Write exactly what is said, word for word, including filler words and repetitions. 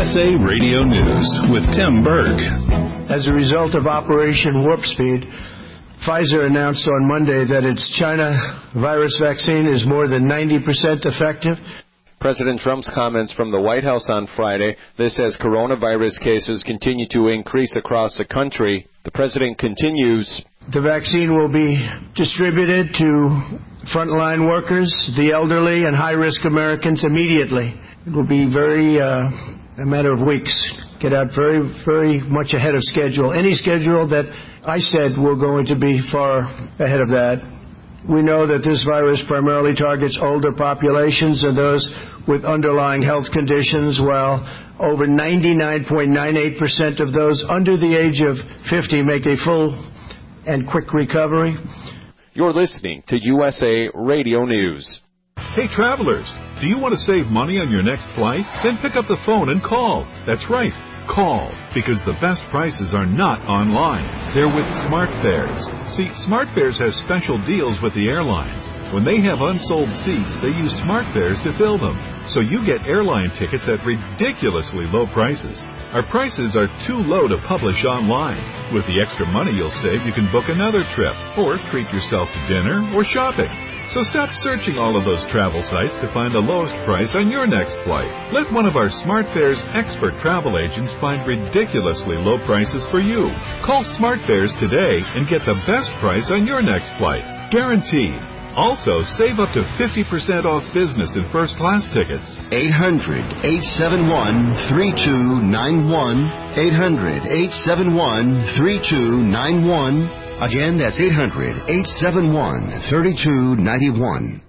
S A Radio News with Tim Berg. As a result of Operation Warp Speed, Pfizer announced on Monday that its China virus vaccine is more than ninety percent effective. President Trump's comments from the White House on Friday. This as coronavirus cases continue to increase across the country. The president continues. The vaccine will be distributed to frontline workers, the elderly, and high-risk Americans immediately. It will be very uh, a matter of weeks. Get out very, very much ahead of schedule. Any schedule that I said we're going to be far ahead of that. We know that this virus primarily targets older populations and those with underlying health conditions, while over ninety-nine point nine eight percent of those under the age of fifty make a full and quick recovery. You're listening to U S A Radio News. Hey, travelers, do you want to save money on your next flight? Then pick up the phone and call. That's right. Call, because the best prices are not online. They're with SmartFares. See, SmartFares has special deals with the airlines. When they have unsold seats, they use SmartFares to fill them. So you get airline tickets at ridiculously low prices. Our prices are too low to publish online. With the extra money you'll save, you can book another trip, or treat yourself to dinner or shopping. So stop searching all of those travel sites to find the lowest price on your next flight. Let one of our SmartFares expert travel agents find ridiculously low prices for you. Call SmartFares today and get the best price on your next flight. Guaranteed. Also, save up to fifty percent off business and first class tickets. eight hundred, eight seven one, three two nine one. eight hundred, eight seven one, three two nine one. Again, that's eight hundred, eight seven one, three two nine one.